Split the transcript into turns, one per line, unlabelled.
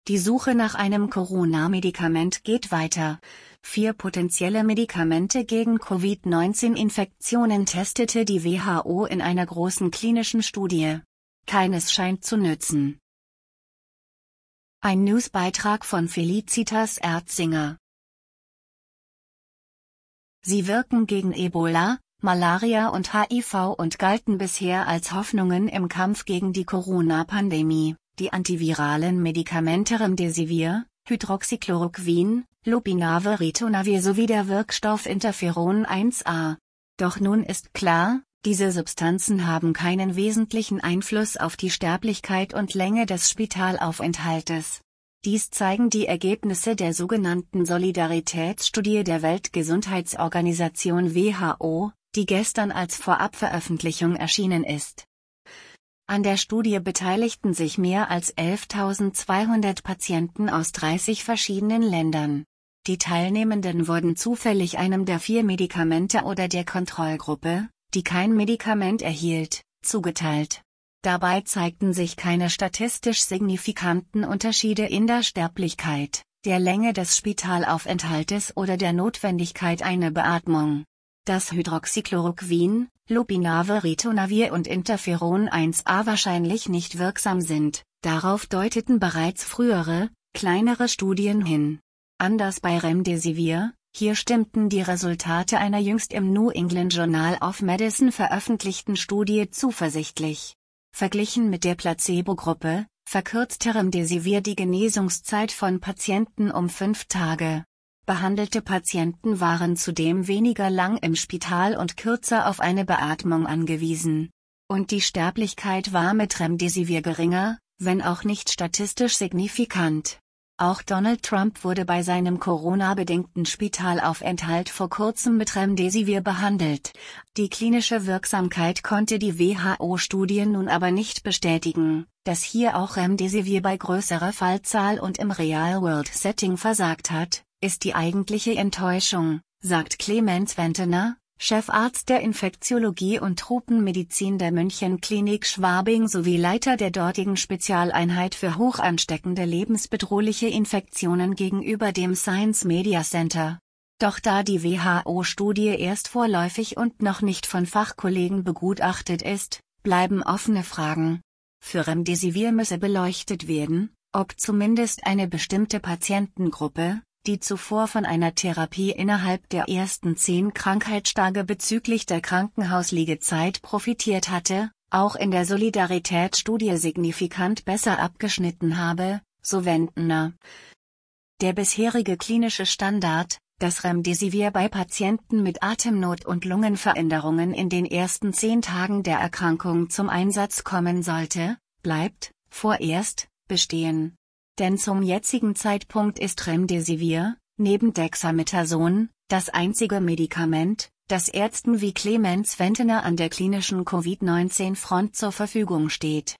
Die Suche nach einem Corona-Medikament geht weiter. 4 potenzielle Medikamente gegen Covid-19-Infektionen testete die WHO in einer großen klinischen Studie. Keines scheint zu nützen. Ein Newsbeitrag von Felicitas Erzinger. Sie wirken gegen Ebola, Malaria und HIV und galten bisher als Hoffnungen im Kampf gegen die Corona-Pandemie. Die antiviralen Medikamente Remdesivir, Hydroxychloroquin, Lopinavir, Ritonavir sowie der Wirkstoff Interferon 1a. Doch nun ist klar, diese Substanzen haben keinen wesentlichen Einfluss auf die Sterblichkeit und Länge des Spitalaufenthaltes. Dies zeigen die Ergebnisse der sogenannten Solidaritätsstudie der Weltgesundheitsorganisation WHO, die gestern als Vorabveröffentlichung erschienen ist. An der Studie beteiligten sich mehr als 11.200 Patienten aus 30 verschiedenen Ländern. Die Teilnehmenden wurden zufällig einem der 4 Medikamente oder der Kontrollgruppe, die kein Medikament erhielt, zugeteilt. Dabei zeigten sich keine statistisch signifikanten Unterschiede in der Sterblichkeit, der Länge des Spitalaufenthaltes oder der Notwendigkeit einer Beatmung. Dass Hydroxychloroquin, Lopinavir, Ritonavir und Interferon 1a wahrscheinlich nicht wirksam sind, darauf deuteten bereits frühere, kleinere Studien hin. Anders bei Remdesivir, hier stimmten die Resultate einer jüngst im New England Journal of Medicine veröffentlichten Studie zuversichtlich. Verglichen mit der Placebo-Gruppe, verkürzte Remdesivir die Genesungszeit von Patienten um 5 Tage. Behandelte Patienten waren zudem weniger lang im Spital und kürzer auf eine Beatmung angewiesen. Und die Sterblichkeit war mit Remdesivir geringer, wenn auch nicht statistisch signifikant. Auch Donald Trump wurde bei seinem Corona-bedingten Spitalaufenthalt vor kurzem mit Remdesivir behandelt. Die klinische Wirksamkeit konnte die WHO-Studie nun aber nicht bestätigen, dass hier auch Remdesivir bei größerer Fallzahl und im Real-World-Setting versagt hat, ist die eigentliche Enttäuschung, sagt Clemens Wentener, Chefarzt der Infektiologie und Tropenmedizin der München Klinik Schwabing sowie Leiter der dortigen Spezialeinheit für hochansteckende lebensbedrohliche Infektionen gegenüber dem Science Media Center. Doch da die WHO-Studie erst vorläufig und noch nicht von Fachkollegen begutachtet ist, bleiben offene Fragen. Für Remdesivir müsse beleuchtet werden, ob zumindest eine bestimmte Patientengruppe, die zuvor von einer Therapie innerhalb der ersten 10 Krankheitstage bezüglich der Krankenhausliegezeit profitiert hatte, auch in der Solidaritätsstudie signifikant besser abgeschnitten habe, so Wentener. Der bisherige klinische Standard, dass Remdesivir bei Patienten mit Atemnot und Lungenveränderungen in den ersten 10 Tagen der Erkrankung zum Einsatz kommen sollte, bleibt, vorerst, bestehen. Denn zum jetzigen Zeitpunkt ist Remdesivir, neben Dexamethason, das einzige Medikament, das Ärzten wie Clemens Wentener an der klinischen Covid-19-Front zur Verfügung steht.